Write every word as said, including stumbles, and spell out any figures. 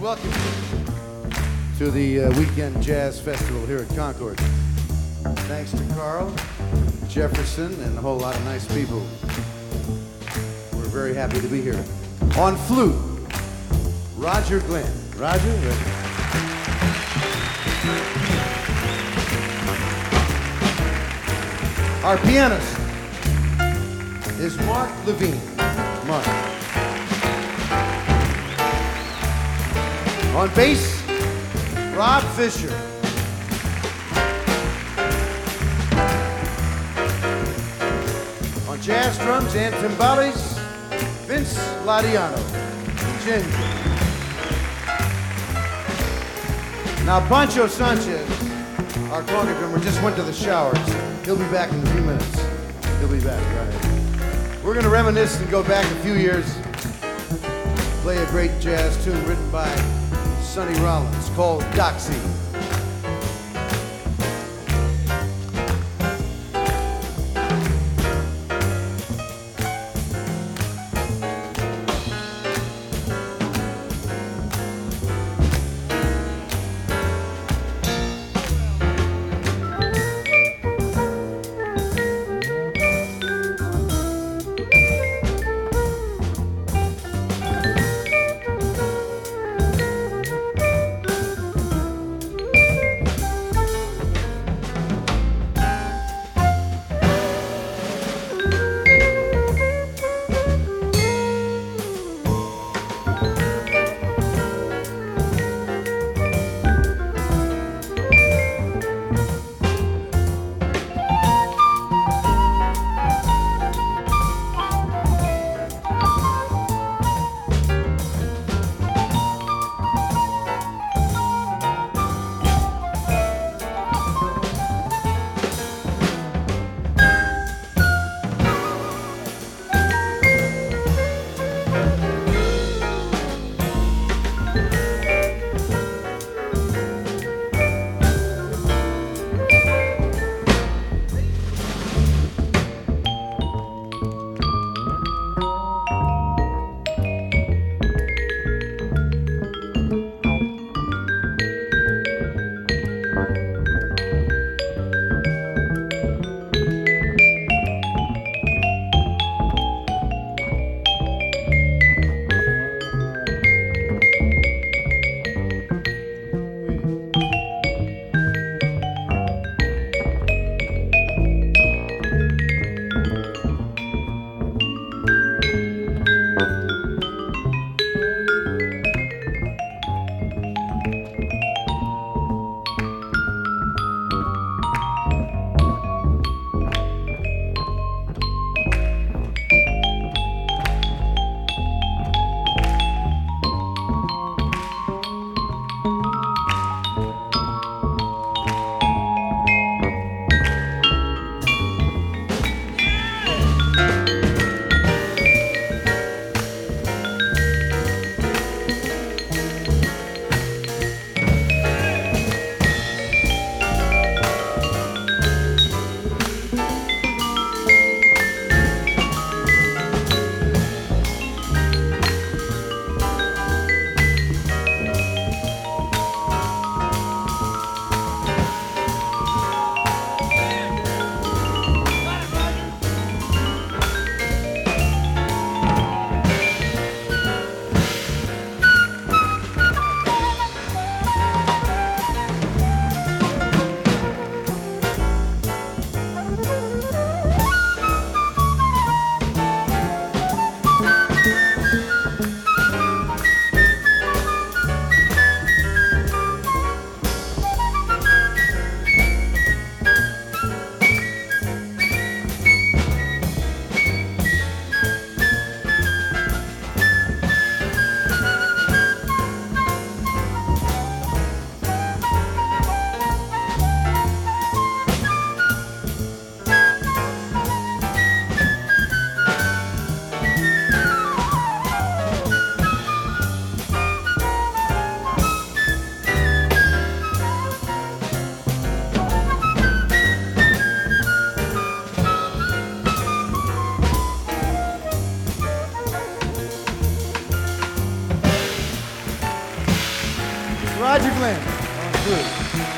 welcome you to the uh, Weekend Jazz Festival here at Concord. Thanks to Carl, Jefferson, and a whole lot of nice people. We're very happy to be here. On flute, Roger Glenn. Roger? Ready? Our pianist is Mark Levine. Mark. On bass, Rob Fisher. On jazz drums and timbales, Vince Ladiano. Ginger. Now Pancho Sanchez, our conga drummer, just went to the showers. He'll be back in a few minutes. He'll be back, right? We're gonna reminisce and go back a few years, play a great jazz tune written by Sonny Rollins called Doxy. Roger Glenn on flute.